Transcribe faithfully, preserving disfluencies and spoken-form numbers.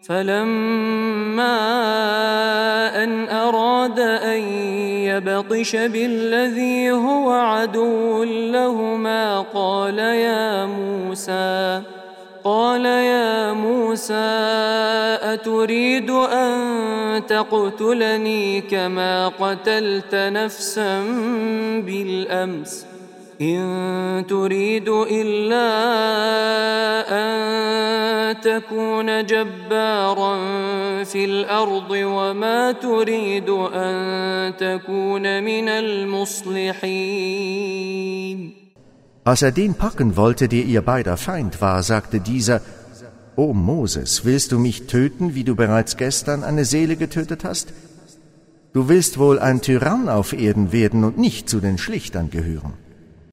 فلما أن أراد أن يبطش بالذي هو عدو لهما قال يا موسى قال يا موسى أتريد أن تقتلني كما قتلت نفسا بالأمس إن تريد إلا أن تكون جبارا في الأرض وما تريد أن تكون من المصلحين. Als er den packen wollte, der ihr beider Feind war, sagte dieser: O Moses, willst du mich töten, wie du bereits gestern eine Seele getötet hast? Du willst wohl ein Tyrann auf Erden werden und nicht zu den Schlichtern gehören.